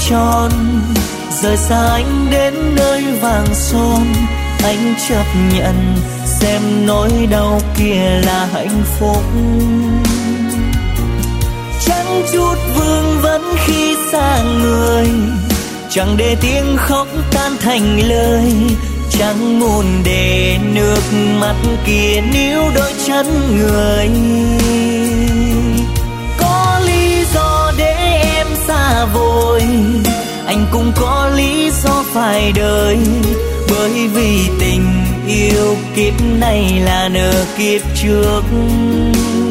tròn. Rời xa anh đến nơi vàng son, anh chấp nhận xem nỗi đau kia là hạnh phúc. Chẳng chút vương vấn khi xa người, chẳng để tiếng khóc tan thành lời, chẳng muốn để nước mắt kia níu đôi chân người. Có lý do để em xa vội, anh cũng có lý do phải đợi, bởi vì tình yêu kiếp này là nợ kiếp trước.